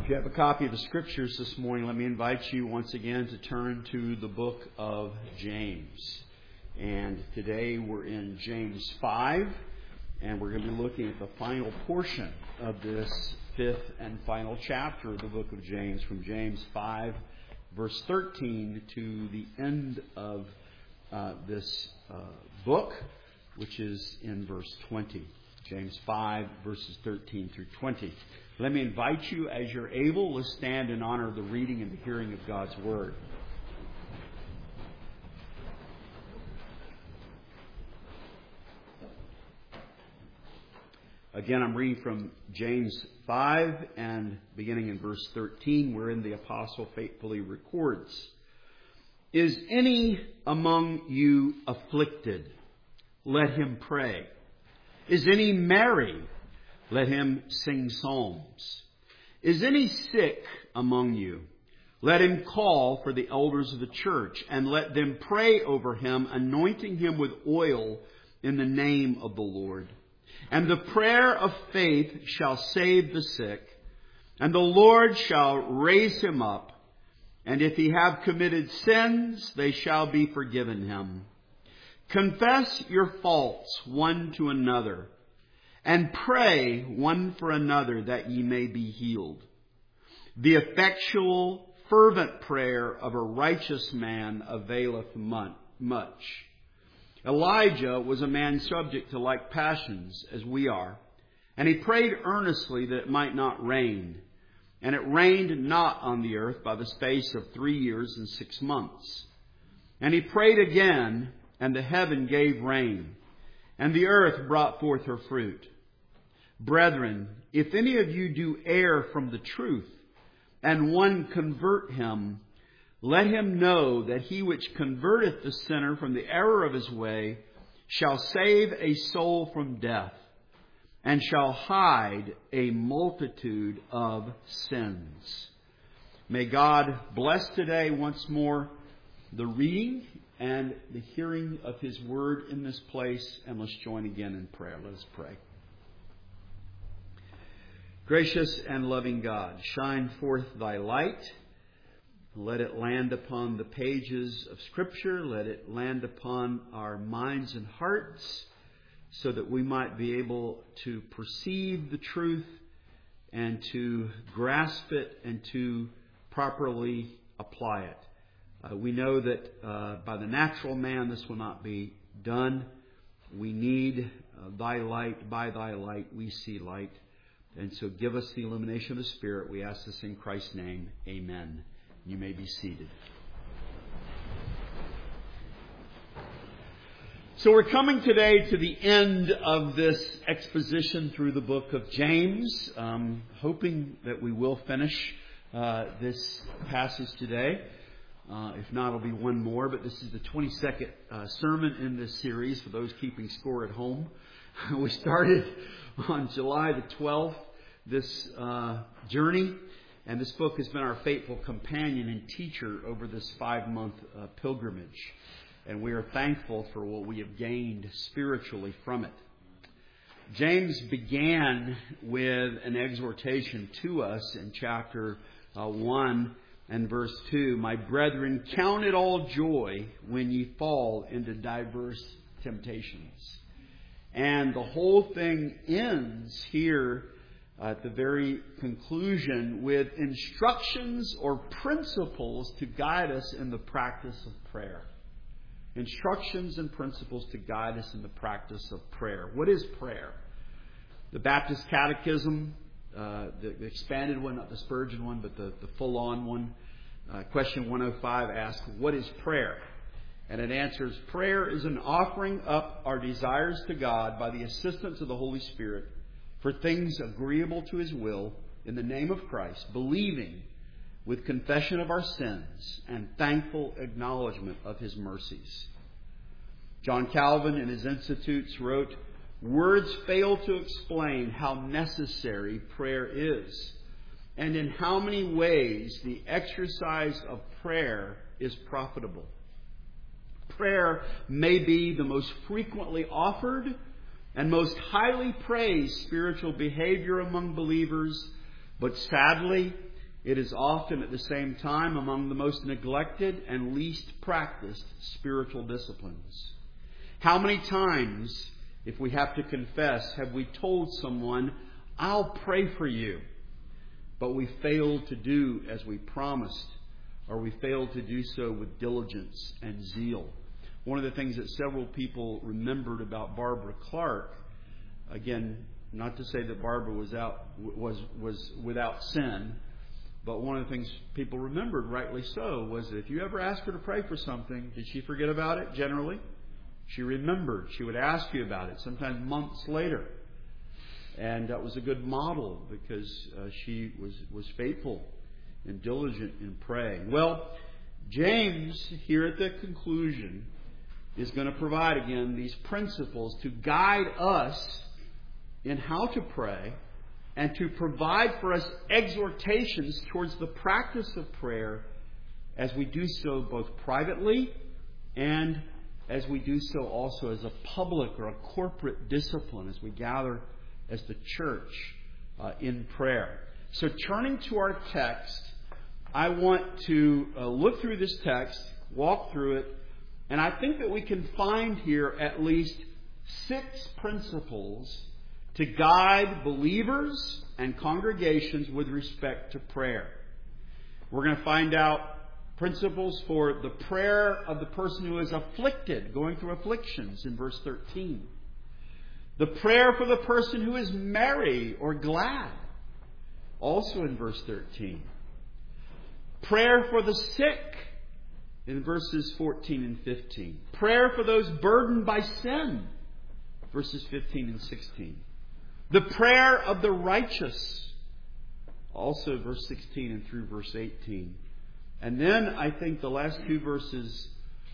If you have a copy of the Scriptures this morning, let me invite you once again to turn to the book of James. And today we're in James 5, and we're going to be looking at the final portion of this fifth and final chapter of the book of James, from James 5, verse 13, to the end of this book, which is in verse 20. James 5, verses 13 through 20. Let me invite you, as you're able, let's stand in honor of the reading and the hearing of God's Word. Again, I'm reading from James 5, and beginning in verse 13, wherein the apostle faithfully records, "Is any among you afflicted? Let him pray. Is any merry? Let him sing psalms. Is any sick among you? Let him call for the elders of the church, and let them pray over him, anointing him with oil in the name of the Lord. And the prayer of faith shall save the sick, and the Lord shall raise him up. And if he have committed sins, they shall be forgiven him. Confess your faults one to another, and pray one for another, that ye may be healed. The effectual, fervent prayer of a righteous man availeth much. Elijah was a man subject to like passions as we are, and he prayed earnestly that it might not rain. And it rained not on the earth by the space of 3 years and 6 months. And he prayed again, and the heaven gave rain, and the earth brought forth her fruit. Brethren, if any of you do err from the truth, and one convert him, let him know that he which converteth the sinner from the error of his way shall save a soul from death, and shall hide a multitude of sins." May God bless today once more the reading and the hearing of His Word in this place. And let's join again in prayer. Let us pray. Gracious and loving God, shine forth Thy light. Let it land upon the pages of Scripture. Let it land upon our minds and hearts, so that we might be able to perceive the truth and to grasp it and to properly apply it. We know that by the natural man this will not be done. We need Thy light. By Thy light we see light. And so give us the illumination of the Spirit. We ask this in Christ's name. Amen. You may be seated. So we're coming today to the end of this exposition through the book of James. Hoping that we will finish this passage today. If not, it'll be one more. But this is the 22nd sermon in this series for those keeping score at home. We started on July the 12th, this journey. And this book has been our faithful companion and teacher over this 5-month pilgrimage. And we are thankful for what we have gained spiritually from it. James began with an exhortation to us in chapter 1 and verse 2. "My brethren, count it all joy when ye fall into diverse temptations." And the whole thing ends here at the very conclusion with instructions or principles to guide us in the practice of prayer. Instructions and principles to guide us in the practice of prayer. What is prayer? The Baptist Catechism, the expanded one, not the Spurgeon one, but the full-on one, question 105 asks, "What is prayer?" And it answers, "Prayer is an offering up our desires to God by the assistance of the Holy Spirit for things agreeable to His will in the name of Christ, believing with confession of our sins and thankful acknowledgement of His mercies." John Calvin in his Institutes wrote, "Words fail to explain how necessary prayer is, and in how many ways the exercise of prayer is profitable. Prayer may be the most frequently offered and most highly praised spiritual behavior among believers, but sadly, It is often at the same time among the most neglected and least practiced spiritual disciplines. How many times, if we have to confess, have we told someone, "I'll pray for you," but we failed to do as we promised, or we failed to do so with diligence and zeal? One of the things that several people remembered about Barbara Clark, again, not to say that Barbara was without sin, but one of the things people remembered, rightly so, was that if you ever asked her to pray for something, did she forget about it generally? She remembered. She would ask you about it, sometimes months later. And that was a good model because she was faithful and diligent in praying. Well, James, here at the conclusion, is going to provide again these principles to guide us in how to pray and to provide for us exhortations towards the practice of prayer as we do so both privately and as we do so also as a public or a corporate discipline as we gather as the church in prayer. So turning to our text, I want to look through this text, walk through it, and I think that we can find here at least 6 principles to guide believers and congregations with respect to prayer. We're going to find out principles for the prayer of the person who is afflicted, going through afflictions in verse 13. The prayer for the person who is merry or glad, also in verse 13. Prayer for the sick in verses 14 and 15. Prayer for those burdened by sin, verses 15 and 16. The prayer of the righteous, also verse 16 and through verse 18. And then I think the last 2 verses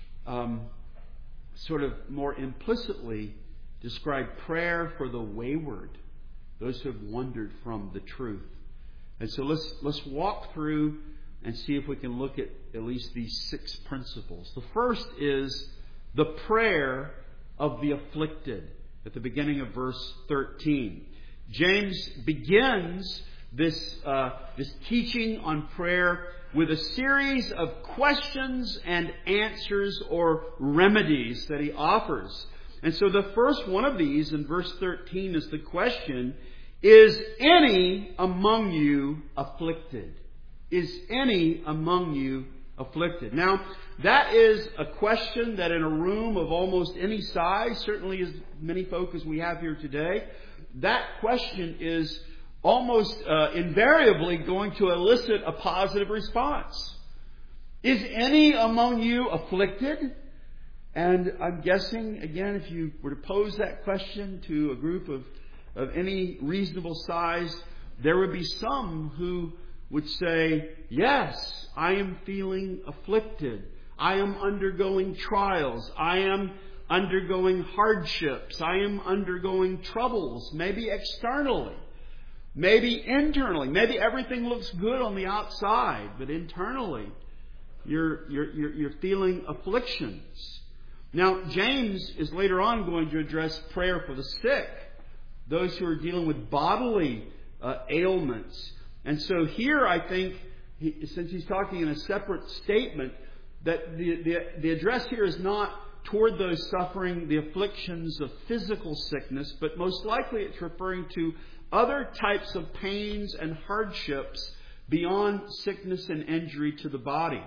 sort of more implicitly describe prayer for the wayward, those who have wandered from the truth. And so let's walk through and see if we can look at least these 6 principles. The first is the prayer of the afflicted at the beginning of verse 13. James begins this teaching on prayer with a series of questions and answers or remedies that he offers. And so the first one of these in verse 13 is the question, is any among you afflicted? Is any among you afflicted? Now, that is a question that in a room of almost any size, certainly as many folk as we have here today, that question is almost invariably going to elicit a positive response. Is any among you afflicted? And I'm guessing, again, if you were to pose that question to a group of any reasonable size, there would be some who would say, yes, I am feeling afflicted. I am undergoing trials. I am undergoing hardships. I am undergoing troubles, maybe externally. Maybe internally. Maybe everything looks good on the outside, but internally you're feeling afflictions. Now, James is later on going to address prayer for the sick, those who are dealing with bodily ailments. And so here I think, since he's talking in a separate statement, that the address here is not toward those suffering the afflictions of physical sickness, but most likely it's referring to other types of pains and hardships beyond sickness and injury to the body.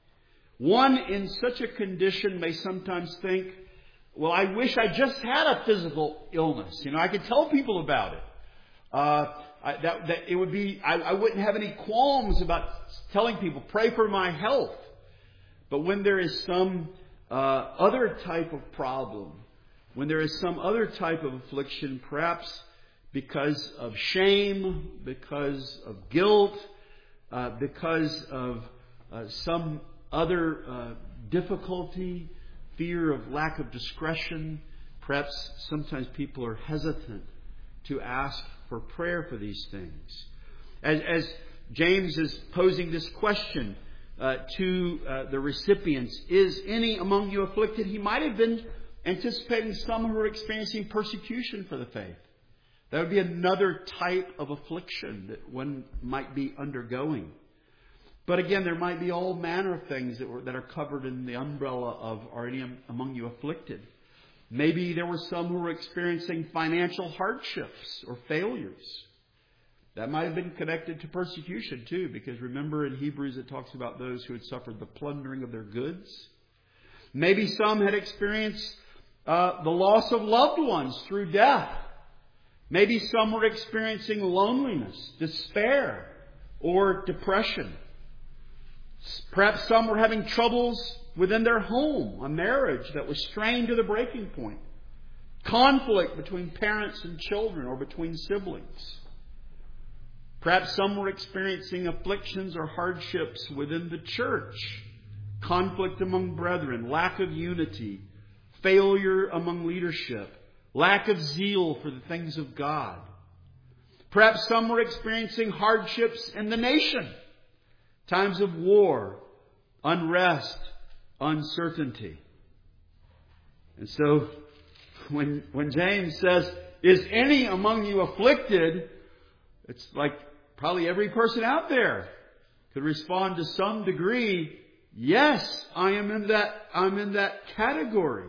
One in such a condition may sometimes think, well, I wish I just had a physical illness. I could tell people about it. I wouldn't have any qualms about telling people, pray for my health. But when there is some other type of problem, when there is some other type of affliction, perhaps because of shame, because of guilt, because of some other difficulty, fear of lack of discretion, perhaps sometimes people are hesitant to ask for prayer for these things. As James is posing this question to the recipients, is any among you afflicted? He might have been anticipating some who are experiencing persecution for the faith. That would be another type of affliction that one might be undergoing. But again, there might be all manner of things that are covered in the umbrella of "Are any among you afflicted?" Maybe there were some who were experiencing financial hardships or failures. That might have been connected to persecution too, because remember in Hebrews it talks about those who had suffered the plundering of their goods. Maybe some had experienced the loss of loved ones through death. Maybe some were experiencing loneliness, despair, or depression. Perhaps some were having troubles within their home, a marriage that was strained to the breaking point, conflict between parents and children or between siblings. Perhaps some were experiencing afflictions or hardships within the church, conflict among brethren, lack of unity, failure among leadership, lack of zeal for the things of God. Perhaps some were experiencing hardships in the nation, times of war, unrest, uncertainty. And so when James says, "Is any among you afflicted?" it's like probably every person out there could respond to some degree, "Yes, I'm in that category."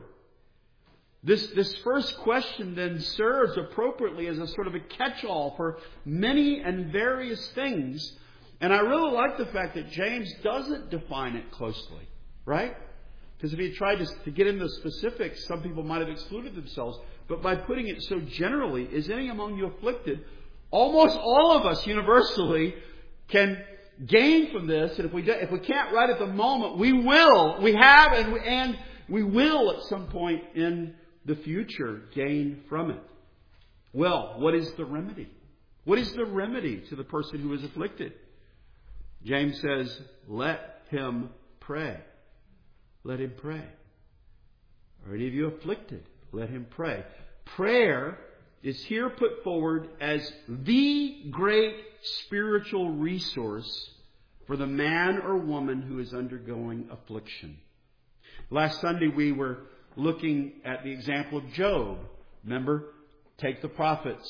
This first question then serves appropriately as a sort of a catch-all for many and various things. And I really like the fact that James doesn't define it closely, right? Because if he tried to get into the specifics, some people might have excluded themselves. But by putting it so generally, "Is any among you afflicted?" almost all of us universally can gain from this. And if we can't right at the moment, we will. We have and we will at some point in the future gain from it. Well, what is the remedy? What is the remedy to the person who is afflicted? James says, let him pray. Let him pray. Are any of you afflicted? Let him pray. Prayer is here put forward as the great spiritual resource for the man or woman who is undergoing affliction. Last Sunday we were looking at the example of Job. Remember, take the prophets.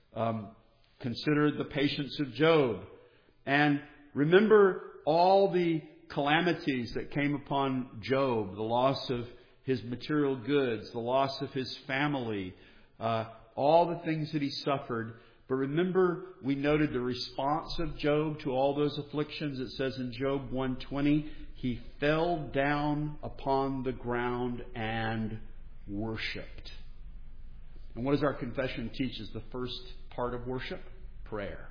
Consider the patience of Job. And remember all the calamities that came upon Job. The loss of his material goods, the loss of his family, all the things that he suffered. But remember, we noted the response of Job to all those afflictions. It says in Job 1:20, he fell down upon the ground and worshipped. And what does our confession teach as the first part of worship? Prayer.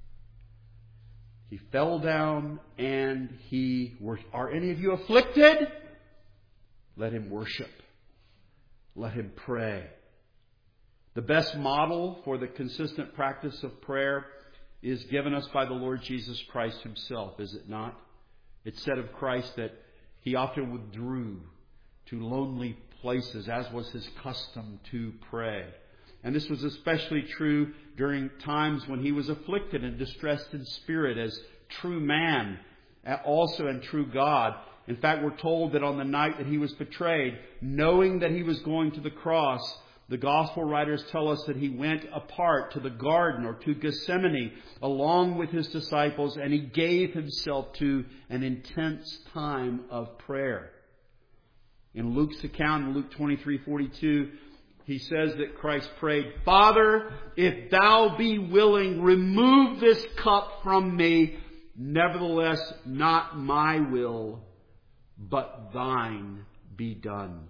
He fell down and he worshipped. Are any of you afflicted? Let him worship. Let him pray. The best model for the consistent practice of prayer is given us by the Lord Jesus Christ himself, is it not? It's said of Christ that he often withdrew to lonely places, as was his custom to pray. And this was especially true during times when he was afflicted and distressed in spirit as true man, also and true God. In fact, we're told that on the night that he was betrayed, knowing that he was going to the cross, the gospel writers tell us that he went apart to the garden or to Gethsemane along with his disciples, and he gave himself to an intense time of prayer. In Luke's account, in Luke 23:42, he says that Christ prayed, "Father, if thou be willing, remove this cup from me. Nevertheless, not my will, but thine be done."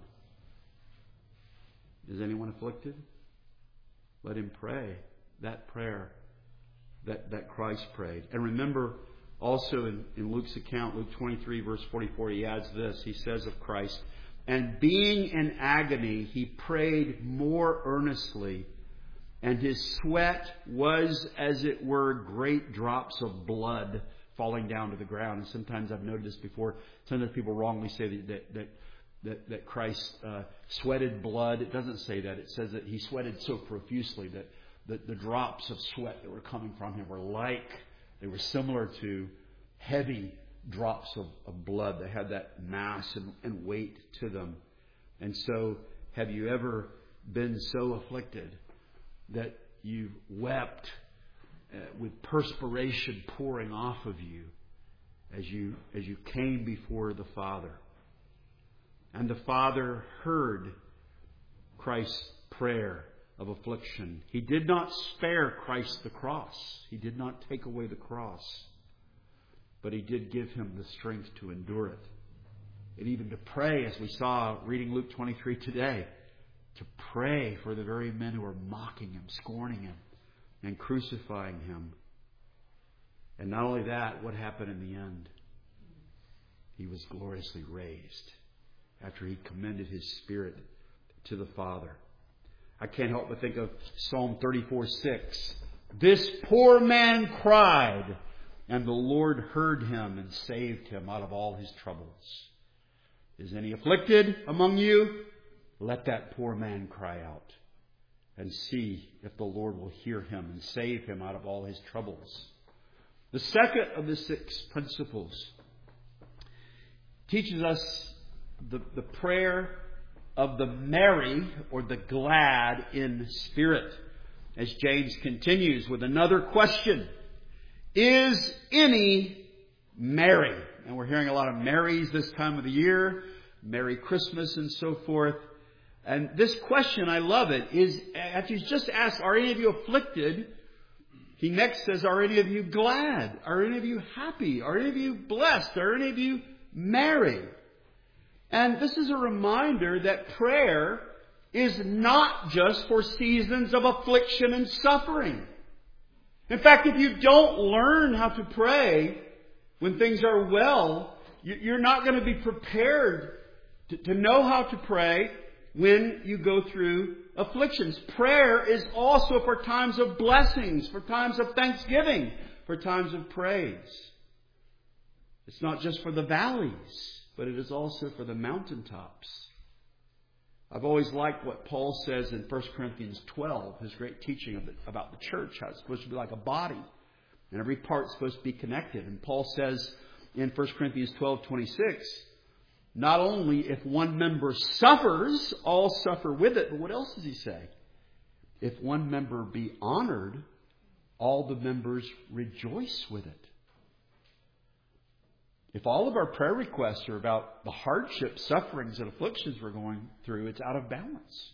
Is anyone afflicted? Let him pray that prayer that Christ prayed. And remember also in Luke's account, Luke 23 verse 44, he adds this. He says of Christ, "And being in agony, he prayed more earnestly, and his sweat was as it were great drops of blood falling down to the ground." And sometimes I've noted this before. Sometimes people wrongly say that Christ sweated blood. It doesn't say that. It says that he sweated so profusely that the drops of sweat that were coming from him they were similar to heavy drops of blood. They had that mass and weight to them. And so, have you ever been so afflicted that you wept with perspiration pouring off of you as you came before the Father. And the Father heard Christ's prayer of affliction. He did not spare Christ the cross. He did not take away the cross. But He did give Him the strength to endure it. And even to pray, as we saw reading Luke 23 today, to pray for the very men who are mocking Him, scorning Him, and crucifying Him. And not only that, what happened in the end? He was gloriously raised after He commended His spirit to the Father. I can't help but think of Psalm 34:6. This poor man cried, and the Lord heard him and saved him out of all his troubles. Is any afflicted among you? Let that poor man cry out, and see if the Lord will hear him and save him out of all his troubles. The second of the 6 principles teaches us the prayer of the merry or the glad in spirit. As James continues with another question. Is any merry? And we're hearing a lot of merries this time of the year. Merry Christmas and so forth. And this question, I love it, is after he's just asked, are any of you afflicted? He next says, are any of you glad? Are any of you happy? Are any of you blessed? Are any of you merry? And this is a reminder that prayer is not just for seasons of affliction and suffering. In fact, if you don't learn how to pray when things are well, you're not going to be prepared to know how to pray when you go through afflictions. Prayer is also for times of blessings, for times of thanksgiving, for times of praise. It's not just for the valleys, but it is also for the mountaintops. I've always liked what Paul says in 1 Corinthians 12, his great teaching about the church, how it's supposed to be like a body, and every part's supposed to be connected. And Paul says in 1 Corinthians 12:26, not only if one member suffers, all suffer with it, but what else does he say? If one member be honored, all the members rejoice with it. If all of our prayer requests are about the hardships, sufferings, and afflictions we're going through, it's out of balance.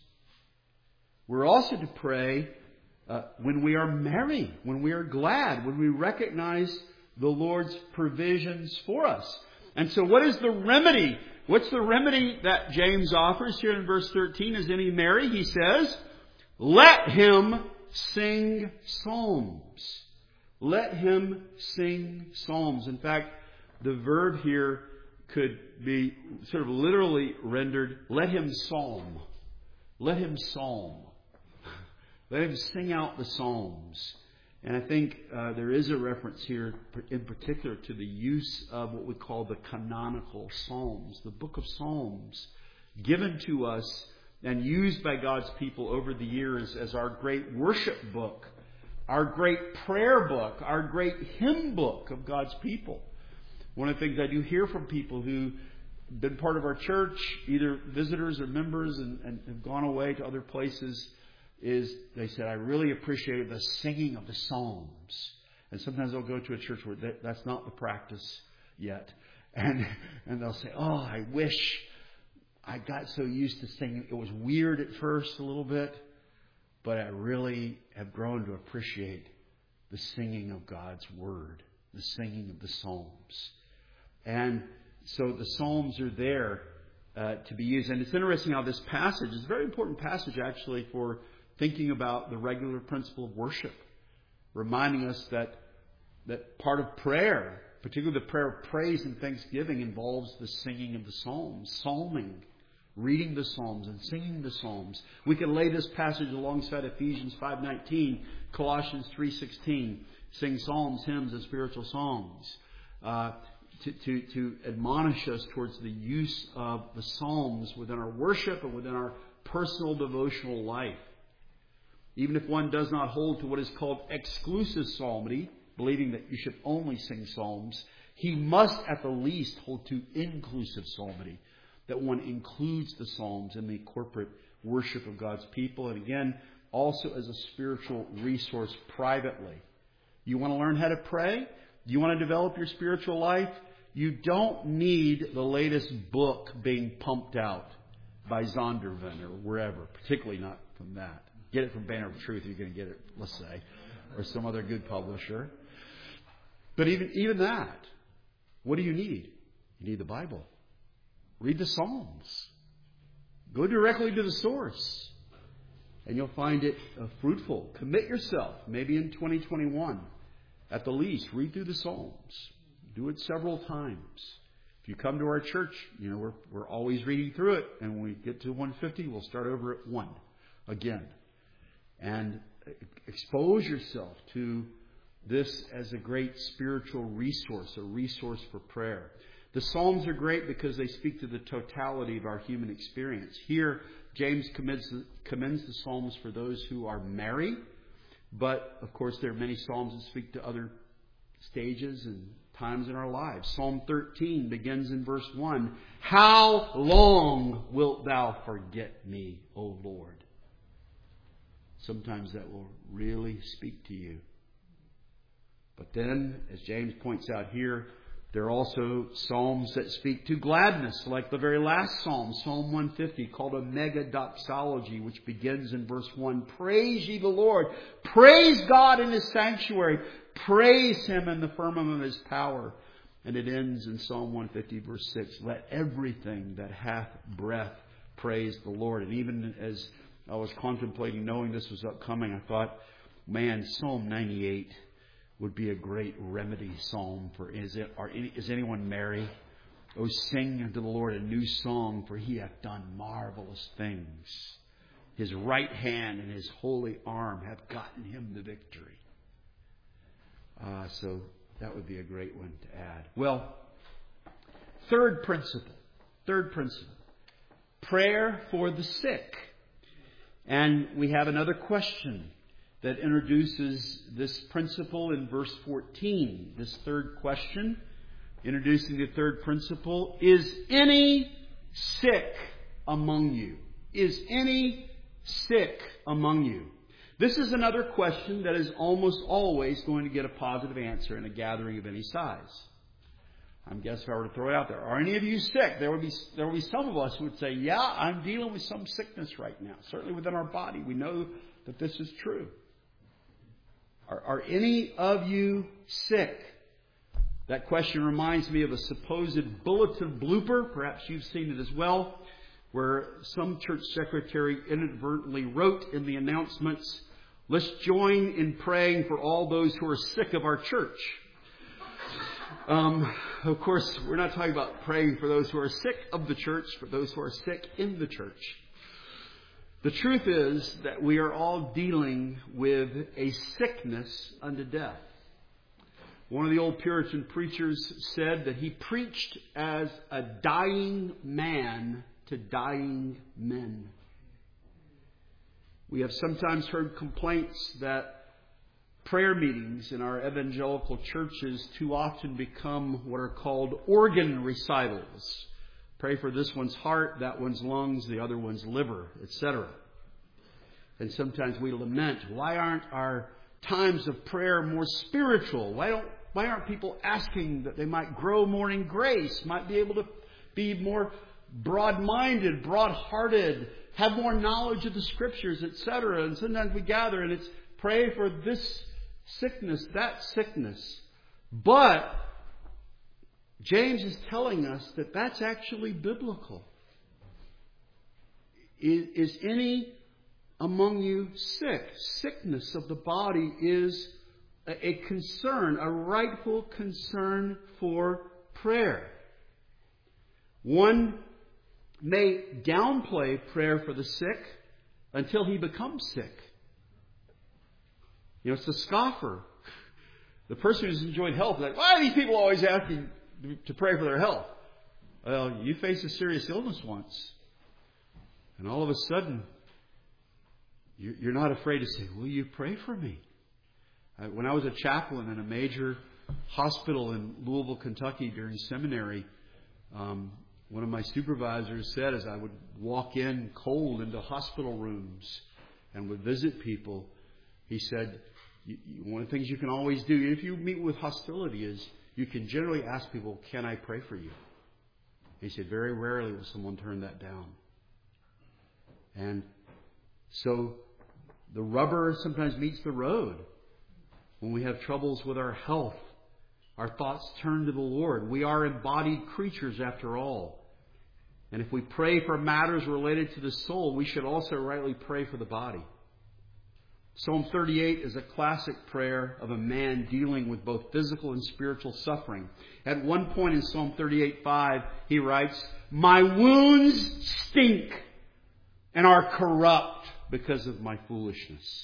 We're also to pray when we are merry, when we are glad, when we recognize the Lord's provisions for us. And so what is the remedy? What's the remedy that James offers here in verse 13? Is any merry? He says, let him sing psalms. Let him sing psalms. In fact, the verb here could be sort of literally rendered, let him psalm. Let him psalm. Let him sing out the psalms. And I think there is a reference here in particular to the use of what we call the canonical psalms, the book of Psalms, given to us and used by God's people over the years as our great worship book, our great prayer book, our great hymn book of God's people. One of the things I do hear from people who've been part of our church, either visitors or members, and have gone away to other places, is they said, I really appreciated the singing of the Psalms. And sometimes they'll go to a church where that's not the practice yet. And they'll say, oh, I wish I got so used to singing. It was weird at first a little bit, but I really have grown to appreciate the singing of God's Word, the singing of the Psalms. And so the Psalms are there to be used. And it's interesting how this passage is a very important passage actually for thinking about the regular principle of worship, reminding us that part of prayer, particularly the prayer of praise and thanksgiving, involves the singing of the Psalms, psalming, reading the Psalms and singing the Psalms. We can lay this passage alongside Ephesians 5:19, Colossians 3:16, sing psalms, hymns, and spiritual songs, to admonish us towards the use of the Psalms within our worship and within our personal devotional life. Even if one does not hold to what is called exclusive psalmody, believing that you should only sing psalms, he must at the least hold to inclusive psalmody, that one includes the psalms in the corporate worship of God's people, and again, also as a spiritual resource privately. You want to learn how to pray? Do you want to develop your spiritual life? You don't need the latest book being pumped out by Zondervan or wherever, particularly not from that. Get it from Banner of Truth if you're going to get it, let's say, or some other good publisher. But even that, what do you need? You need the Bible. Read the Psalms. Go directly to the source. And you'll find it fruitful. Commit yourself, maybe in 2021, at the least. Read through the Psalms. Do it several times. If you come to our church, we're always reading through it. And when we get to 150, we'll start over at 1 again. And expose yourself to this as a great spiritual resource, a resource for prayer. The Psalms are great because they speak to the totality of our human experience. Here, James commends the Psalms for those who are married. But, of course, there are many Psalms that speak to other stages and times in our lives. Psalm 13 begins in verse 1. How long wilt thou forget me, O Lord? Sometimes that will really speak to you. But then, as James points out here, there are also psalms that speak to gladness, like the very last psalm, Psalm 150, called a mega doxology, which begins in verse 1. Praise ye the Lord. Praise God in His sanctuary. Praise Him in the firmament of His power. And it ends in Psalm 150, verse 6. Let everything that hath breath praise the Lord. And even as I was contemplating, knowing this was upcoming, I thought, man, Psalm 98 would be a great remedy psalm for, is anyone merry? Oh, sing unto the Lord a new song, for He hath done marvelous things. His right hand and His holy arm have gotten Him the victory. So that would be a great one to add. Well, third principle. Prayer for the sick. And we have another question that introduces this principle in verse 14. This third question, introducing the third principle, is any sick among you? Is any sick among you? This is another question that is almost always going to get a positive answer in a gathering of any size. I guess if I were to throw it out there, are any of you sick? There will be some of us who would say, yeah, I'm dealing with some sickness right now. Certainly within our body, we know that this is true. Are any of you sick? That question reminds me of a supposed bulletin blooper. Perhaps you've seen it as well, where some church secretary inadvertently wrote in the announcements, let's join in praying for all those who are sick of our church. Of course, we're not talking about praying for those who are sick of the church, but those who are sick in the church. The truth is that we are all dealing with a sickness unto death. One of the old Puritan preachers said that he preached as a dying man to dying men. We have sometimes heard complaints that prayer meetings in our evangelical churches too often become what are called organ recitals. Pray for this one's heart, that one's lungs, the other one's liver, etc. And sometimes we lament, why aren't our times of prayer more spiritual? Why aren't people asking that they might grow more in grace, might be able to be more broad-minded, broad-hearted, have more knowledge of the Scriptures, etc. And sometimes we gather and it's pray for this sickness, that sickness. But James is telling us that that's actually biblical. Is any among you sick? Sickness of the body is a concern, a rightful concern for prayer. One may downplay prayer for the sick until he becomes sick. It's the scoffer. The person who's enjoyed health, like, why are these people always asking to pray for their health? Well, you face a serious illness once, and all of a sudden, you're not afraid to say, will you pray for me? When I was a chaplain in a major hospital in Louisville, Kentucky during seminary, one of my supervisors said as I would walk in cold into hospital rooms and would visit people, he said, one of the things you can always do if you meet with hostility is you can generally ask people, can I pray for you? He said, very rarely will someone turn that down. And so the rubber sometimes meets the road. When we have troubles with our health, our thoughts turn to the Lord. We are embodied creatures after all. And if we pray for matters related to the soul, we should also rightly pray for the body. Psalm 38 is a classic prayer of a man dealing with both physical and spiritual suffering. At one point in Psalm 38:5, he writes, my wounds stink and are corrupt because of my foolishness.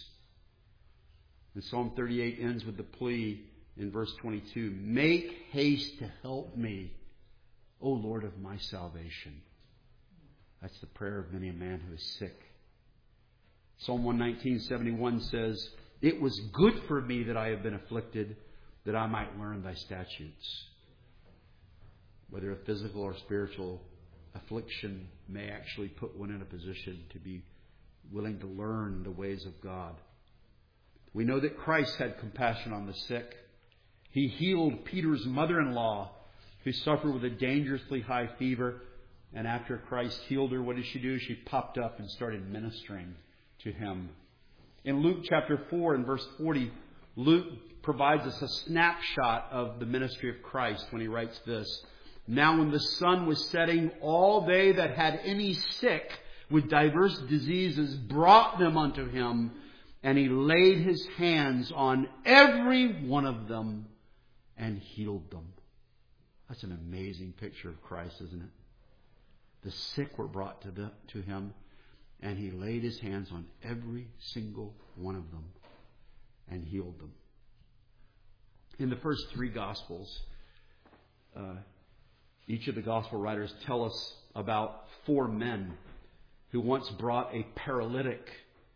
And Psalm 38 ends with the plea in verse 22, make haste to help me, O Lord of my salvation. That's the prayer of many a man who is sick. Psalm 119:71 says, it was good for me that I have been afflicted, that I might learn thy statutes. Whether a physical or spiritual affliction may actually put one in a position to be willing to learn the ways of God. We know that Christ had compassion on the sick. He healed Peter's mother-in-law who suffered with a dangerously high fever. And after Christ healed her, what did she do? She popped up and started ministering to him. In Luke chapter 4 and verse 40, Luke provides us a snapshot of the ministry of Christ when he writes this. Now when the sun was setting, all they that had any sick with diverse diseases brought them unto him, and he laid his hands on every one of them and healed them. That's an amazing picture of Christ, isn't it? The sick were brought to him, and he laid his hands on every single one of them and healed them. In the first three Gospels, each of the Gospel writers tell us about four men who once brought a paralytic,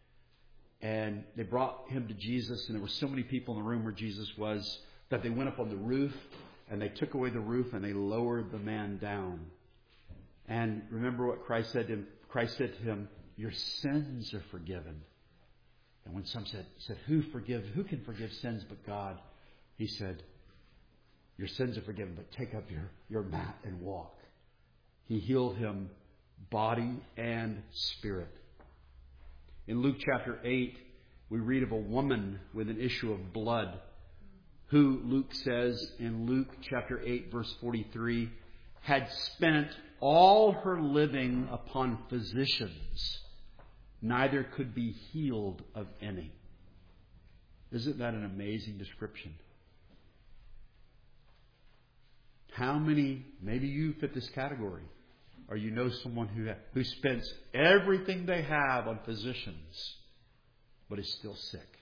and they brought him to Jesus, and there were so many people in the room where Jesus was that they went up on the roof, and they took away the roof, and they lowered the man down. And remember what Christ said to him? Christ said to him, your sins are forgiven. And when some said, who can forgive sins but God? He said, your sins are forgiven, but take up your mat and walk. He healed him body and spirit. In Luke chapter 8, we read of a woman with an issue of blood who, Luke says in Luke chapter 8, verse 43, had spent all her living upon physicians, neither could be healed of any. Isn't that an amazing description? How many, maybe you fit this category, or you know someone who spends everything they have on physicians, but is still sick.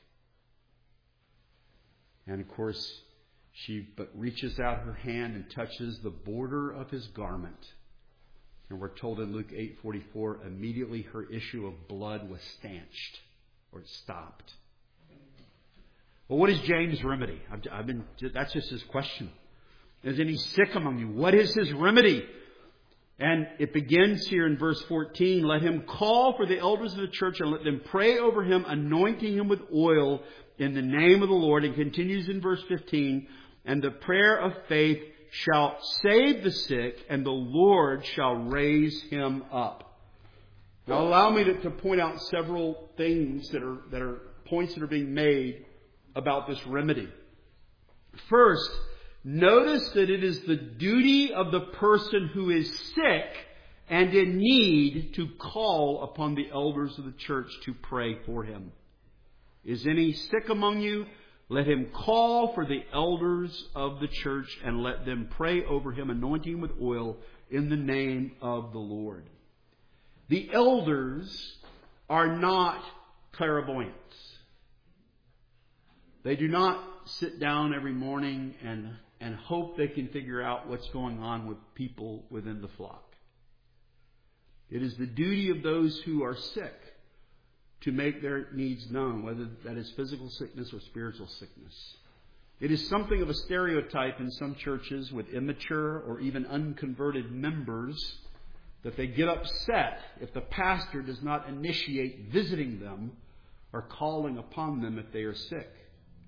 And of course, she but reaches out her hand and touches the border of his garment. And we're told in Luke 8:44, immediately her issue of blood was stanched, or stopped. Well, what is James' remedy? That's just his question. Is any sick among you? What is his remedy? And it begins here in verse 14. Let him call for the elders of the church and let them pray over him, anointing him with oil in the name of the Lord. And continues in verse 15. And the prayer of faith shall save the sick, and the Lord shall raise him up. Now allow me to point out several things that are points that are being made about this remedy. First, notice that it is the duty of the person who is sick and in need to call upon the elders of the church to pray for him. Is any sick among you? Let him call for the elders of the church and let them pray over him, anointing him with oil in the name of the Lord. The elders are not clairvoyants. They do not sit down every morning and hope they can figure out what's going on with people within the flock. It is the duty of those who are sick to make their needs known, whether that is physical sickness or spiritual sickness. It is something of a stereotype in some churches with immature or even unconverted members that they get upset if the pastor does not initiate visiting them or calling upon them if they are sick.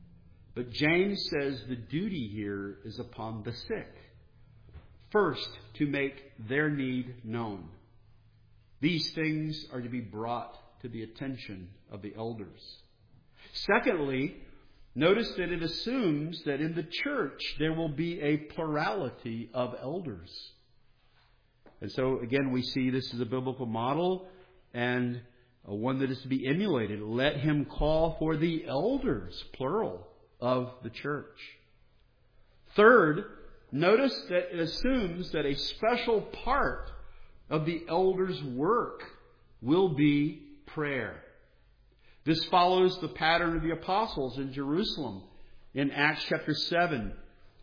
But James says the duty here is upon the sick. First, to make their need known. These things are to be brought to the attention of the elders. Secondly, notice that it assumes that in the church there will be a plurality of elders. And so, again, we see this as a biblical model and one that is to be emulated. Let him call for the elders, plural, of the church. Third, notice that it assumes that a special part of the elders' work will be prayer. This follows the pattern of the apostles in Jerusalem in Acts chapter 7,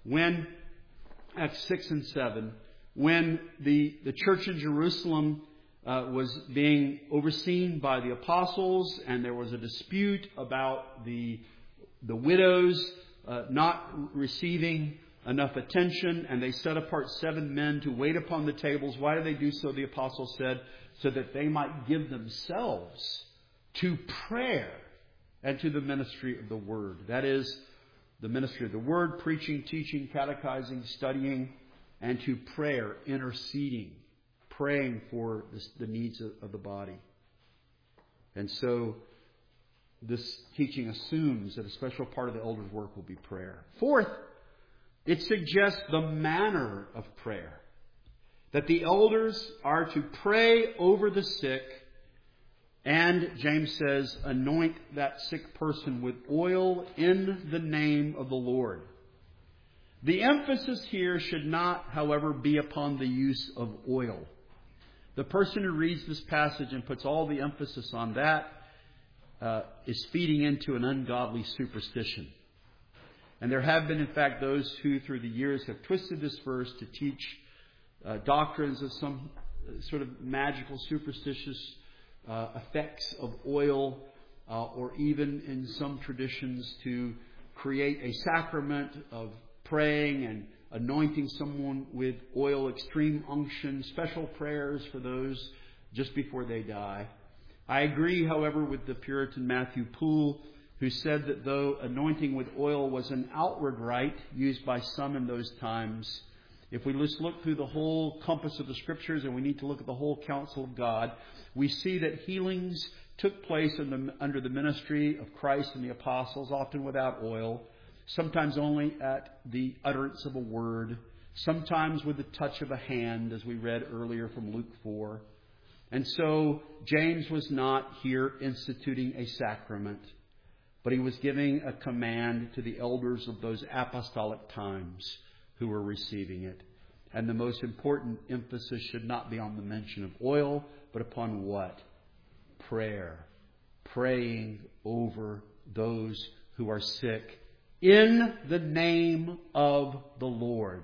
Acts 6 and 7, when the church in Jerusalem was being overseen by the apostles, and there was a dispute about the widows not receiving enough attention, and they set apart 7 men to wait upon the tables. Why did they do so? The apostles said, so that they might give themselves to prayer and to the ministry of the Word. That is, the ministry of the Word, preaching, teaching, catechizing, studying, and to prayer, interceding, praying for the needs of the body. And so this teaching assumes that a special part of the elders' work will be prayer. Fourth, it suggests the manner of prayer. That the elders are to pray over the sick, and James says, anoint that sick person with oil in the name of the Lord. The emphasis here should not, however, be upon the use of oil. The person who reads this passage and puts all the emphasis on that is feeding into an ungodly superstition. And there have been, in fact, those who through the years have twisted this verse to teach doctrines of some sort of magical, superstitious effects of oil, or even in some traditions to create a sacrament of praying and anointing someone with oil, extreme unction, special prayers for those just before they die. I agree, however, with the Puritan Matthew Poole, who said that though anointing with oil was an outward rite used by some in those times, if we just look through the whole compass of the Scriptures, and we need to look at the whole counsel of God, we see that healings took place under the ministry of Christ and the apostles, often without oil, sometimes only at the utterance of a word, sometimes with the touch of a hand, as we read earlier from Luke 4. And so James was not here instituting a sacrament, but he was giving a command to the elders of those apostolic times who were receiving it. And the most important emphasis should not be on the mention of oil, but upon what? Prayer. Praying over those who are sick in the name of the Lord.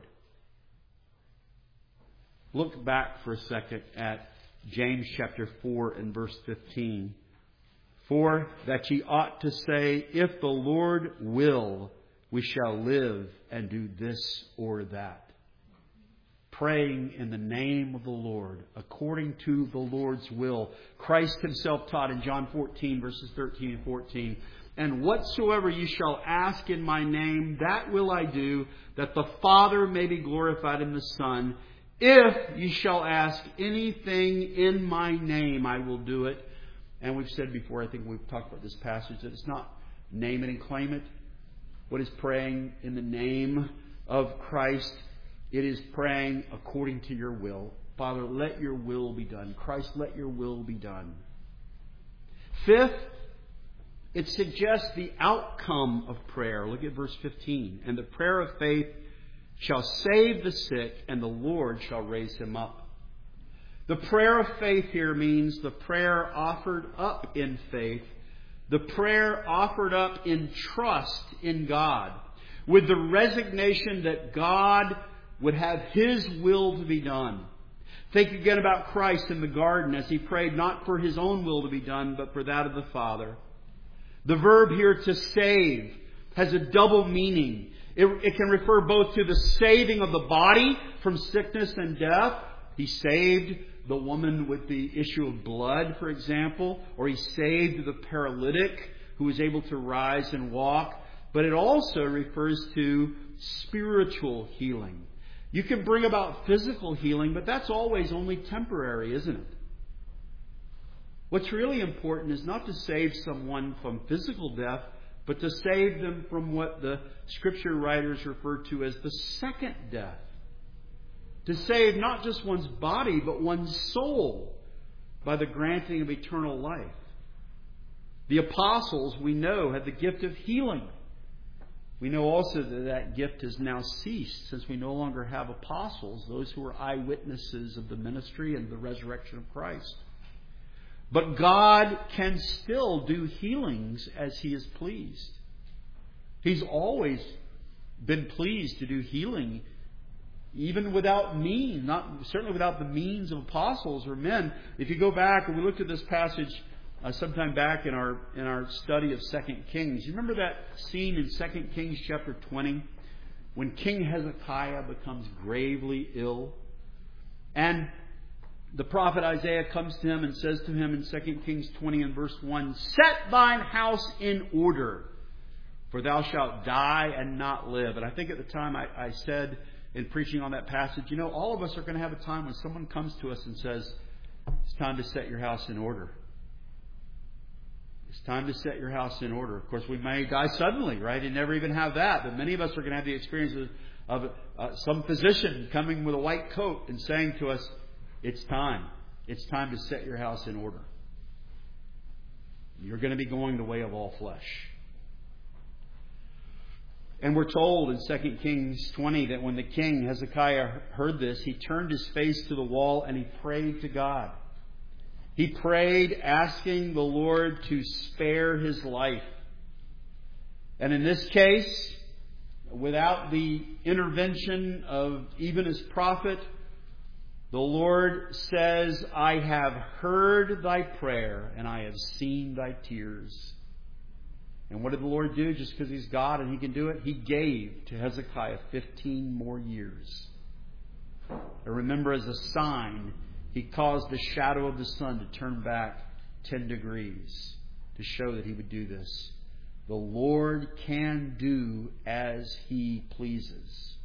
Look back for a second at James chapter 4 and verse 15. For that ye ought to say, if the Lord will, we shall live and do this or that. Praying in the name of the Lord, according to the Lord's will. Christ himself taught in John 14, verses 13 and 14, and whatsoever ye shall ask in my name, that will I do, that the Father may be glorified in the Son. If ye shall ask anything in my name, I will do it. And we've said before, I think we've talked about this passage, that it's not name it and claim it. What is praying in the name of Christ? It is praying according to your will. Father, let your will be done. Christ, let your will be done. Fifth, it suggests the outcome of prayer. Look at verse 15. And the prayer of faith shall save the sick, and the Lord shall raise him up. The prayer of faith here means the prayer offered up in faith, the prayer offered up in trust in God, with the resignation that God would have his will to be done. Think again about Christ in the garden as he prayed not for his own will to be done, but for that of the Father. The verb here to save has a double meaning. It can refer both to the saving of the body from sickness and death. He saved the woman with the issue of blood, for example, or he saved the paralytic who was able to rise and walk. but it also refers to spiritual healing. You can bring about physical healing, but that's always only temporary, isn't it? What's really important is not to save someone from physical death, but to save them from what the Scripture writers refer to as the second death. To save not just one's body, but one's soul by the granting of eternal life. The apostles, we know, had the gift of healing. We know also that that gift has now ceased, since we no longer have apostles, those who were eyewitnesses of the ministry and the resurrection of Christ. But God can still do healings as He is pleased. He's always been pleased to do healing, even without means, certainly without the means of apostles or men. If you go back, and we looked at this passage sometime back in our study of 2 Kings. You remember that scene in 2 Kings chapter 20 when King Hezekiah becomes gravely ill? And the prophet Isaiah comes to him and says to him in 2 Kings 20 and verse 1, "Set thine house in order, for thou shalt die and not live." And I think at the time I said in preaching on that passage, all of us are going to have a time when someone comes to us and says, "It's time to set your house in order. It's time to set your house in order." Of course, we may die suddenly, right? And never even have that. But many of us are going to have the experience of some physician coming with a white coat and saying to us, "It's time. It's time to set your house in order. You're going to be going the way of all flesh." And we're told in 2 Kings 20 that when the king, Hezekiah, heard this, he turned his face to the wall and he prayed to God. He prayed, asking the Lord to spare his life. And in this case, without the intervention of even his prophet, the Lord says, "I have heard thy prayer and I have seen thy tears." And what did the Lord do? Just because He's God and He can do it, He gave to Hezekiah 15 more years. And remember, as a sign, He caused the shadow of the sun to turn back 10 degrees to show that He would do this. The Lord can do as He pleases.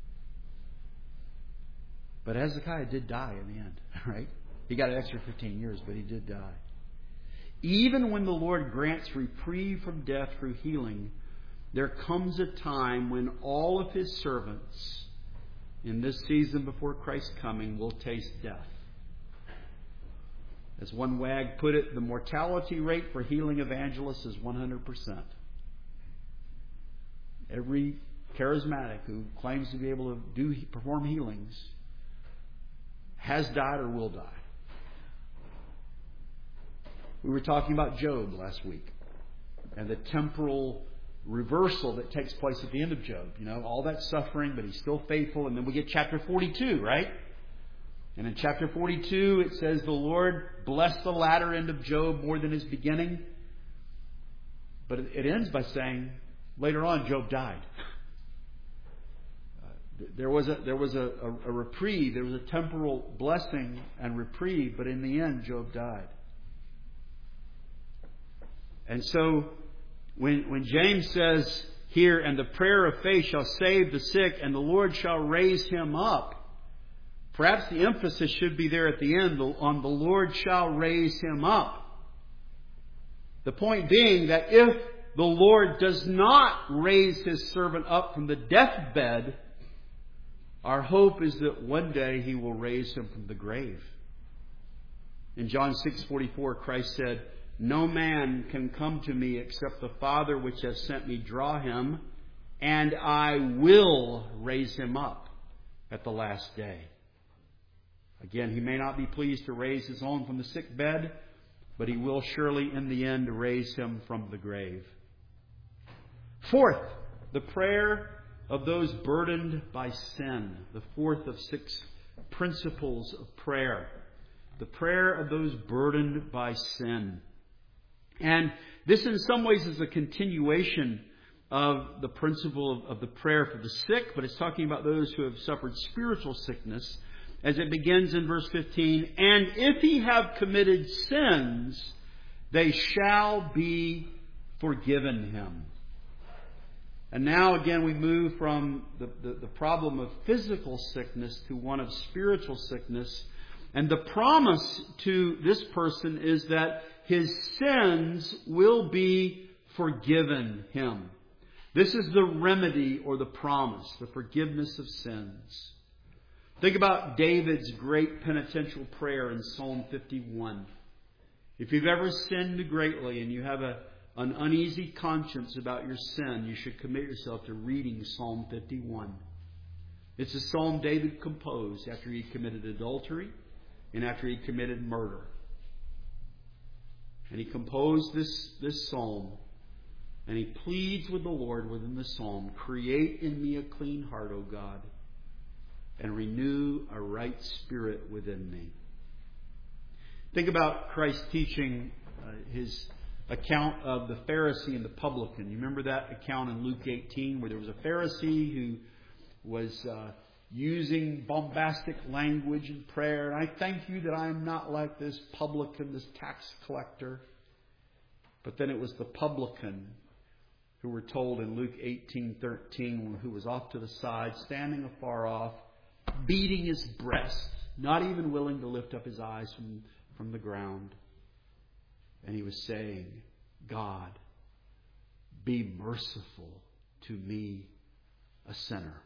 But Hezekiah did die in the end, right? He got an extra 15 years, but he did die. Even when the Lord grants reprieve from death through healing, there comes a time when all of His servants in this season before Christ's coming will taste death. As one wag put it, the mortality rate for healing evangelists is 100%. Every charismatic who claims to be able to perform healings has died or will die. We were talking about Job last week and the temporal reversal that takes place at the end of Job. All that suffering, but he's still faithful. And then we get chapter 42, right? And in chapter 42, it says the Lord blessed the latter end of Job more than his beginning. But it ends by saying, later on, Job died. There was a reprieve. There was a temporal blessing and reprieve, but in the end, Job died. And so, when James says here, "And the prayer of faith shall save the sick, and the Lord shall raise him up," perhaps the emphasis should be there at the end on "the Lord shall raise him up." The point being that if the Lord does not raise His servant up from the deathbed, our hope is that one day He will raise him from the grave. In John 6:44, Christ said, "No man can come to me except the Father which has sent me draw him, and I will raise him up at the last day." Again, He may not be pleased to raise His own from the sick bed, but He will surely in the end raise him from the grave. Fourth, the prayer of those burdened by sin. The fourth of 6 principles of prayer. The prayer of those burdened by sin. And this in some ways is a continuation of the principle of the prayer for the sick, but it's talking about those who have suffered spiritual sickness, as it begins in verse 15, "And if he have committed sins, they shall be forgiven him." And now again we move from the problem of physical sickness to one of spiritual sickness. And the promise to this person is that his sins will be forgiven him. This is the remedy or the promise, the forgiveness of sins. Think about David's great penitential prayer in Psalm 51. If you've ever sinned greatly and you have an uneasy conscience about your sin, you should commit yourself to reading Psalm 51. It's a psalm David composed after he committed adultery and after he committed murder. And he composed this psalm, and he pleads with the Lord within the psalm, "Create in me a clean heart, O God, and renew a right spirit within me." Think about Christ's teaching, his account of the Pharisee and the publican. You remember that account in Luke 18 where there was a Pharisee who was using bombastic language in prayer. "And I thank you that I am not like this publican, this tax collector." But then it was the publican who were told in Luke 18:13, who was off to the side, standing afar off, beating his breast, not even willing to lift up his eyes from the ground. And he was saying, "God, be merciful to me, a sinner."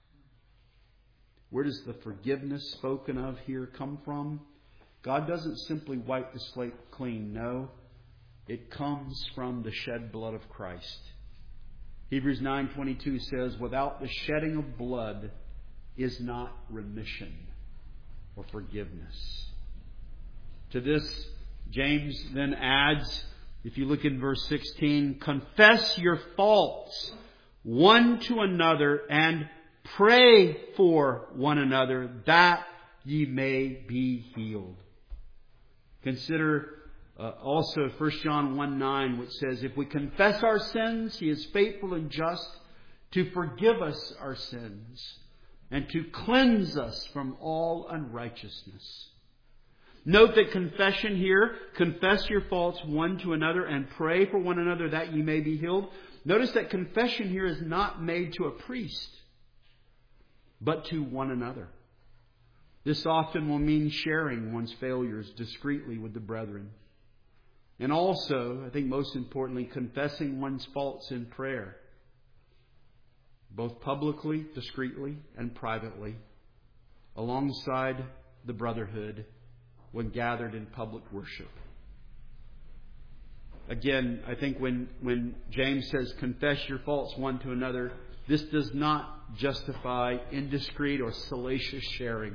Where does the forgiveness spoken of here come from? God doesn't simply wipe the slate clean. No, it comes from the shed blood of Christ. Hebrews 9:22 says, "Without the shedding of blood is not remission or forgiveness." To this, James then adds, if you look in verse 16, "Confess your faults one to another and pray for one another that ye may be healed." Consider also 1 John 1:9, which says, "If we confess our sins, He is faithful and just to forgive us our sins and to cleanse us from all unrighteousness." Note that confession here, confess your faults one to another and pray for one another that ye may be healed. Notice that confession here is not made to a priest, but to one another. This often will mean sharing one's failures discreetly with the brethren. And also, I think most importantly, confessing one's faults in prayer, both publicly, discreetly, and privately, alongside the brotherhood when gathered in public worship. Again, I think when James says, "Confess your faults one to another," this does not justify indiscreet or salacious sharing,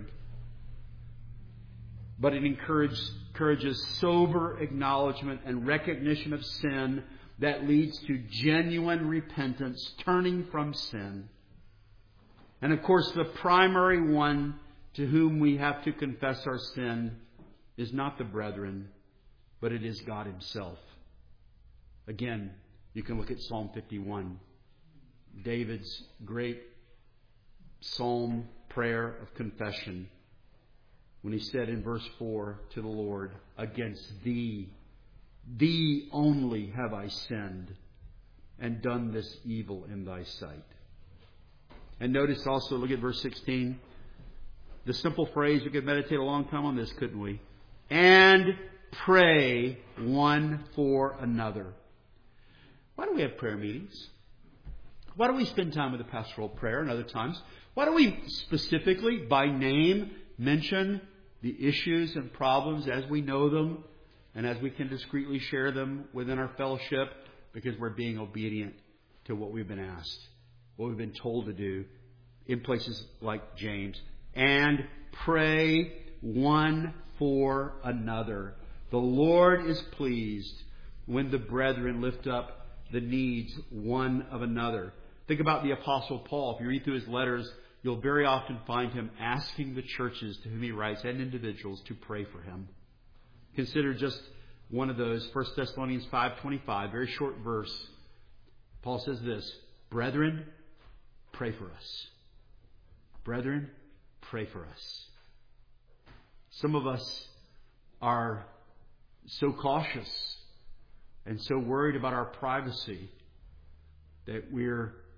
but it encourages sober acknowledgement and recognition of sin that leads to genuine repentance, turning from sin. And of course, the primary one to whom we have to confess our sin is not the brethren, but it is God Himself. Again, you can look at Psalm 51, David's great psalm prayer of confession, when he said in verse 4 to the Lord, "Against Thee only have I sinned and done this evil in Thy sight." And notice also, look at verse 16, the simple phrase, we could meditate a long time on this, couldn't we? "And pray one for another." Why do we have prayer meetings? Why do we spend time with the pastoral prayer and other times? Why do we specifically, by name, mention the issues and problems as we know them and as we can discreetly share them within our fellowship? Because we're being obedient to what we've been asked, what we've been told to do in places like James. "And pray one for another." The Lord is pleased when the brethren lift up the needs one of another. Think about the Apostle Paul. If you read through his letters, you'll very often find him asking the churches to whom he writes and individuals to pray for him. Consider just one of those, 1 Thessalonians 5:25, very short verse. Paul says this, "Brethren, pray for us." Brethren, pray for us. Some of us are so cautious and so worried about our privacy that we're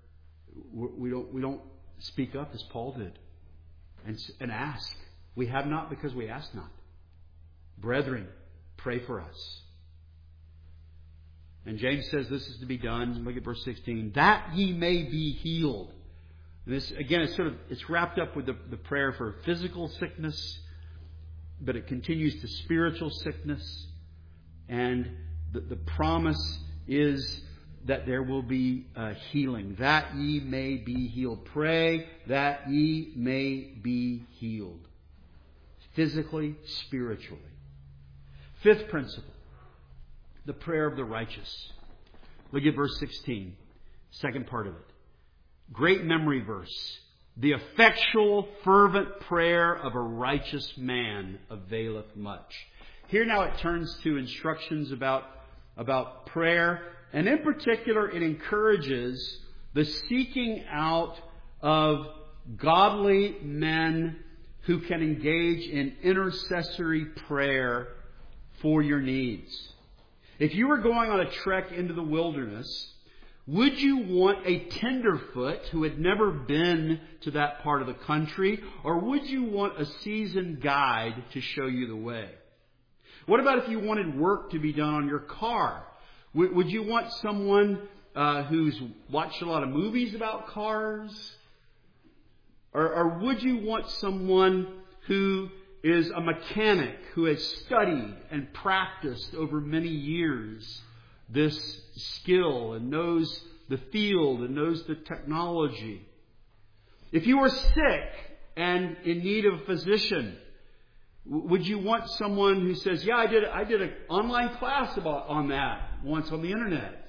We don't speak up as Paul did and ask. We have not because we ask not. Brethren, pray for us. And James says this is to be done. Look at verse 16. That ye may be healed. And this, again, it's wrapped up with the prayer for physical sickness, but it continues to spiritual sickness. And the promise is that there will be healing. That ye may be healed. Pray that ye may be healed. Physically, spiritually. Fifth principle. The prayer of the righteous. Look at verse 16. Second part of it. Great memory verse. The effectual, fervent prayer of a righteous man availeth much. Here now it turns to instructions about prayer. And in particular, it encourages the seeking out of godly men who can engage in intercessory prayer for your needs. If you were going on a trek into the wilderness, would you want a tenderfoot who had never been to that part of the country, or would you want a seasoned guide to show you the way? What about if you wanted work to be done on your car? Would you want someone who's watched a lot of movies about cars? Or would you want someone who is a mechanic who has studied and practiced over many years this skill and knows the field and knows the technology? If you were sick and in need of a physician, would you want someone who says, yeah, I did an online class on that once on the internet.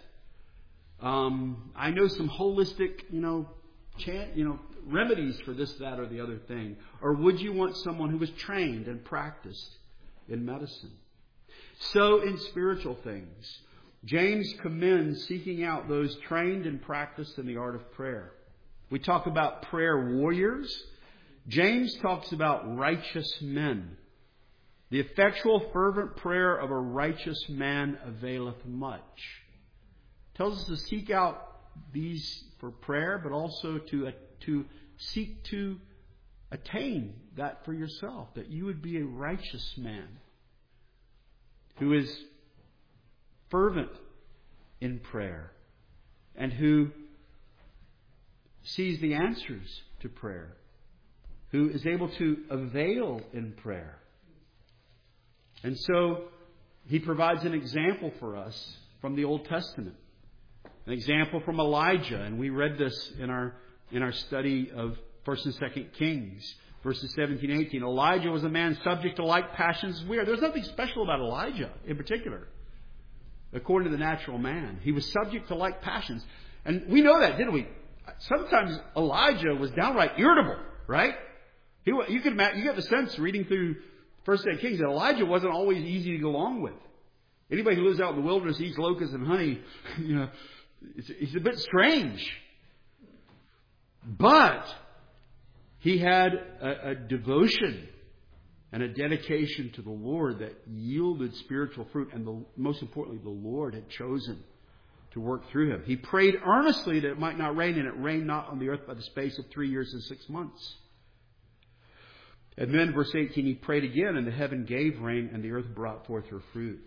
I know some holistic, remedies for this, that, or the other thing. Or would you want someone who was trained and practiced in medicine? So in spiritual things, James commends seeking out those trained and practiced in the art of prayer. We talk about prayer warriors. James talks about righteous men. The effectual, fervent prayer of a righteous man availeth much. Tells us to seek out these for prayer, but also to seek to attain that for yourself, that you would be a righteous man who is fervent in prayer and who sees the answers to prayer, who is able to avail in prayer. And so he provides an example for us from the Old Testament. An example from Elijah, and we read this in our study of 1st and 2nd Kings, verses 17 and 18. Elijah was a man subject to like passions as we are. There's nothing special about Elijah in particular, according to the natural man. He was subject to like passions. And we know that, didn't we? Sometimes Elijah was downright irritable, right? You get the sense reading through 1st and 2nd Kings that Elijah wasn't always easy to go along with. Anybody who lives out in the wilderness, eats locusts and honey, it's a bit strange. But he had a devotion and a dedication to the Lord that yielded spiritual fruit. And most importantly, the Lord had chosen to work through him. He prayed earnestly that it might not rain, and it rained not on the earth by the space of 3 years and 6 months. And then verse 18, he prayed again, and the heaven gave rain, and the earth brought forth her fruit.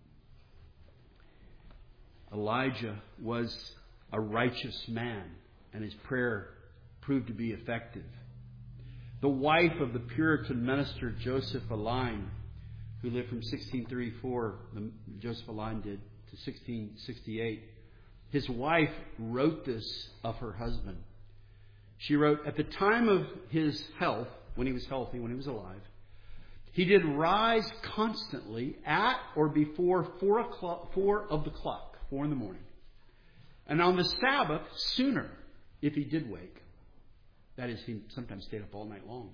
Elijah was a righteous man, and his prayer proved to be effective. The wife of the Puritan minister Joseph Alleine, who lived from 1634, Joseph Alleine did, to 1668, his wife wrote this of her husband. She wrote, at the time of his health, when he was healthy, when he was alive, he did rise constantly at or before 4 of the clock, 4 in the morning. And on the Sabbath, sooner, if he did wake. That is, he sometimes stayed up all night long.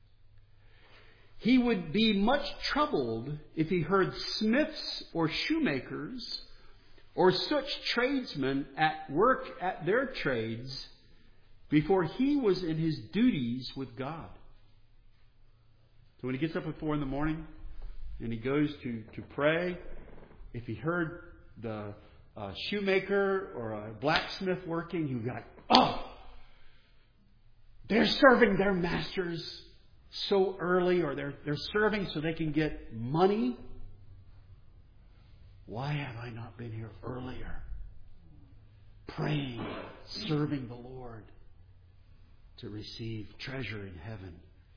He would be much troubled if he heard smiths or shoemakers or such tradesmen at work at their trades before he was in his duties with God. So when he gets up at 4 in the morning and he goes to pray, if he heard the shoemaker or a blacksmith working, he would be like, oh, They're serving their masters so early, or they're serving so they can get money. Why have I not been here earlier? Praying, serving the Lord to receive treasure in heaven.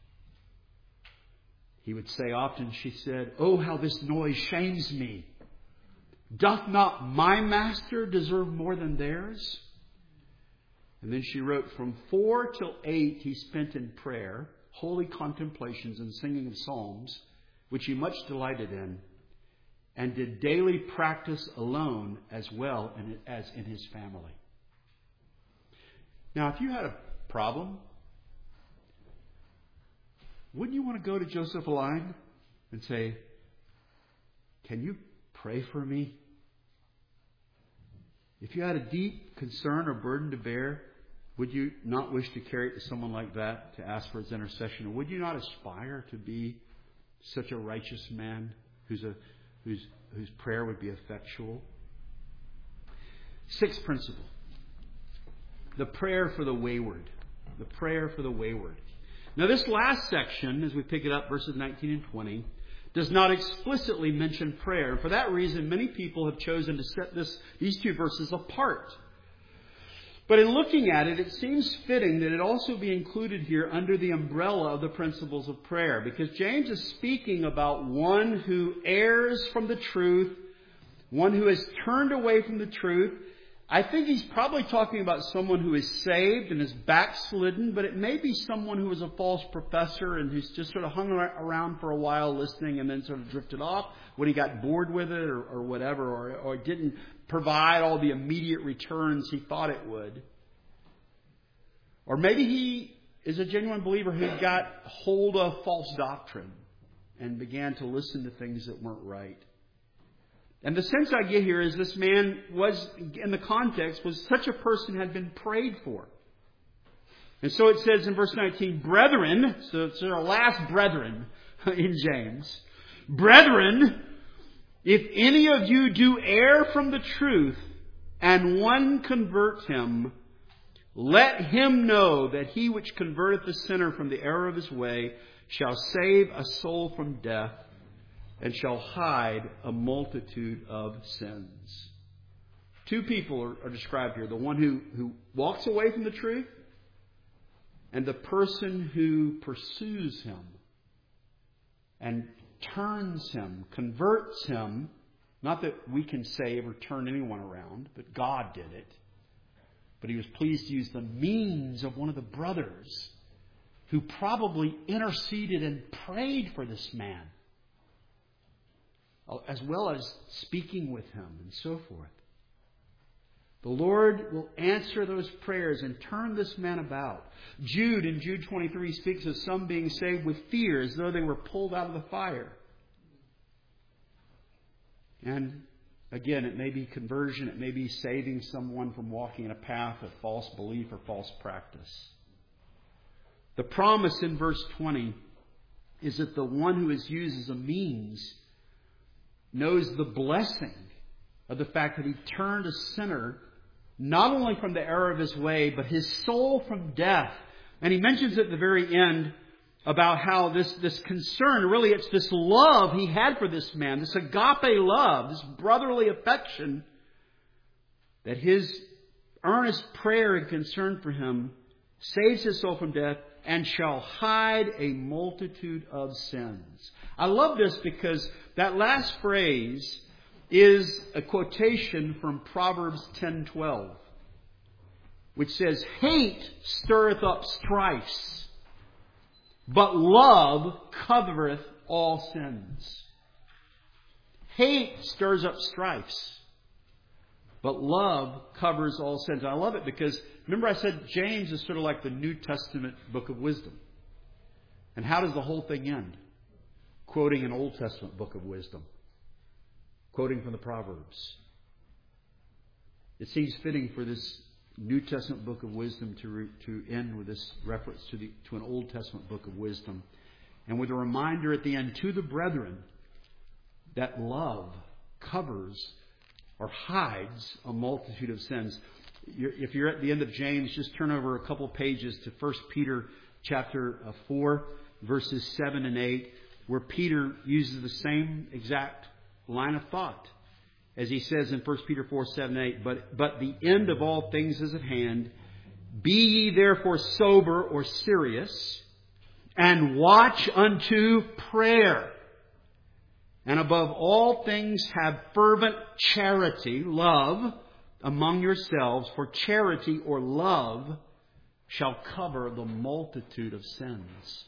He would say often, she said, "Oh, how this noise shames me. Doth not my master deserve more than theirs?" And then she wrote, from 4 till 8 he spent in prayer, holy contemplations and singing of psalms, which he much delighted in, and did daily practice alone as well as in his family. Now, if you had a problem, wouldn't you want to go to Joseph Alleine and say, "Can you pray for me?" If you had a deep concern or burden to bear, would you not wish to carry it to someone like that to ask for his intercession? Or would you not aspire to be such a righteous man whose prayer would be effectual? Sixth principle. The prayer for the wayward. The prayer for the wayward. Now, this last section, as we pick it up, verses 19 and 20, does not explicitly mention prayer. For that reason, many people have chosen to set these two verses apart. But in looking at it, it seems fitting that it also be included here under the umbrella of the principles of prayer. Because James is speaking about one who errs from the truth, one who has turned away from the truth. I think he's probably talking about someone who is saved and is backslidden, but it may be someone who is a false professor and who's just sort of hung around for a while listening and then sort of drifted off when he got bored with it or whatever, or didn't provide all the immediate returns he thought it would. Or maybe he is a genuine believer who got hold of false doctrine and began to listen to things that weren't right. And the sense I get here is this man was, in the context, was such a person had been prayed for. And so it says in verse 19, "Brethren," so it's our last brethren in James, "Brethren, if any of you do err from the truth, and one convert him, let him know that he which converteth the sinner from the error of his way shall save a soul from death, and shall hide a multitude of sins." Two people are described here. The one who walks away from the truth, and the person who pursues him and turns him, converts him. Not that we can save or turn anyone around, but God did it. But he was pleased to use the means of one of the brothers who probably interceded and prayed for this man, as well as speaking with him and so forth. The Lord will answer those prayers and turn this man about. Jude, in Jude 23, speaks of some being saved with fear, as though they were pulled out of the fire. And again, it may be conversion. It may be saving someone from walking in a path of false belief or false practice. The promise in verse 20 is that the one who is used as a means knows the blessing of the fact that he turned a sinner not only from the error of his way, but his soul from death. And he mentions at the very end about how this concern, really it's this love he had for this man, this agape love, this brotherly affection, that his earnest prayer and concern for him saves his soul from death and shall hide a multitude of sins. I love this because that last phrase is a quotation from Proverbs 10:12, which says, "Hate stirreth up strifes, but love covereth all sins." Hate stirs up strifes, but love covers all sins. I love it because, remember I said James is sort of like the New Testament book of wisdom. And how does the whole thing end? Quoting an Old Testament book of wisdom. Quoting from the Proverbs. It seems fitting for this New Testament book of wisdom to end with this reference to an Old Testament book of wisdom. And with a reminder at the end to the brethren that love covers or hides a multitude of sins. If you're at the end of James, just turn over a couple of pages to 1 Peter chapter 4, verses 7 and 8, where Peter uses the same exact line of thought. As he says in 1 Peter 4, 7 and 8, but the end of all things is at hand. Be ye therefore sober or serious, and watch unto prayer. And above all things have fervent charity, love, among yourselves, for charity or love shall cover the multitude of sins.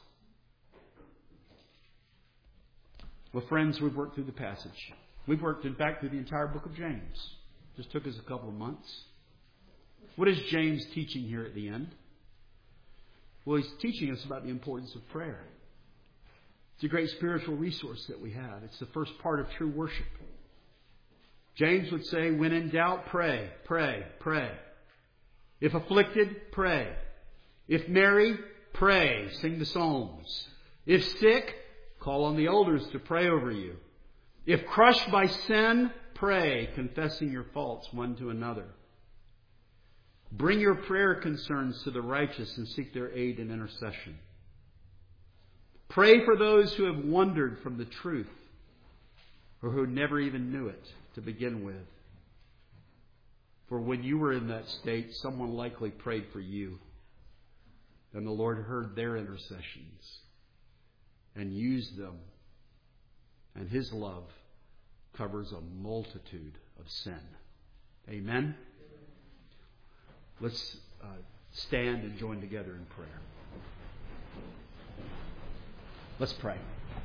Well, friends, we've worked through the passage. We've worked, in fact, through the entire book of James. Just took us a couple of months. What is James teaching here at the end? Well, he's teaching us about the importance of prayer. It's a great spiritual resource that we have. It's the first part of true worship. James would say, when in doubt, pray, pray, pray. If afflicted, pray. If merry, pray, sing the psalms. If sick, call on the elders to pray over you. If crushed by sin, pray, confessing your faults one to another. Bring your prayer concerns to the righteous and seek their aid and intercession. Pray for those who have wandered from the truth or who never even knew it to begin with. For when you were in that state, someone likely prayed for you. And the Lord heard their intercessions and used them. And His love covers a multitude of sin. Amen? Let's stand and join together in prayer. Let's pray.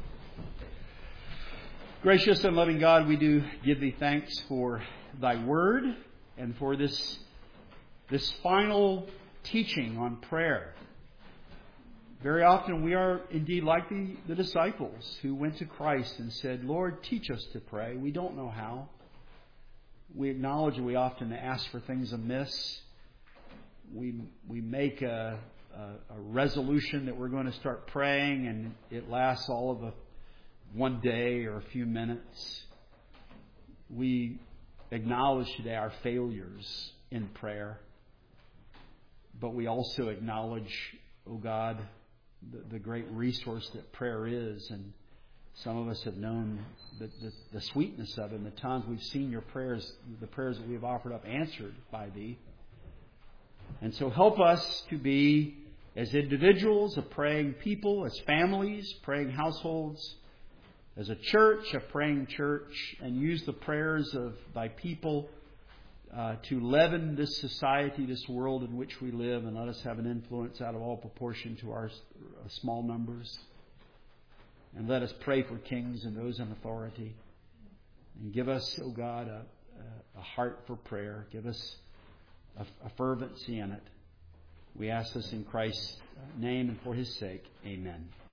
Gracious and loving God, we do give Thee thanks for Thy Word and for this final teaching on prayer. Very often we are indeed like the disciples who went to Christ and said, Lord, teach us to pray. We don't know how. We acknowledge we often ask for things amiss. We make a resolution that we're going to start praying, and it lasts all of one day or a few minutes. We acknowledge today our failures in prayer, but we also acknowledge, oh God, the great resource that prayer is, and some of us have known the sweetness of it, and the times we've seen your prayers, the prayers that we have offered up, answered by Thee. And so help us to be, as individuals, a praying people, as families, praying households, as a church, a praying church, and use the prayers of Thy people to leaven this society, this world in which we live, and let us have an influence out of all proportion to our small numbers. And let us pray for kings and those in authority. And give us, oh God, a heart for prayer. Give us a fervency in it. We ask this in Christ's name and for His sake. Amen.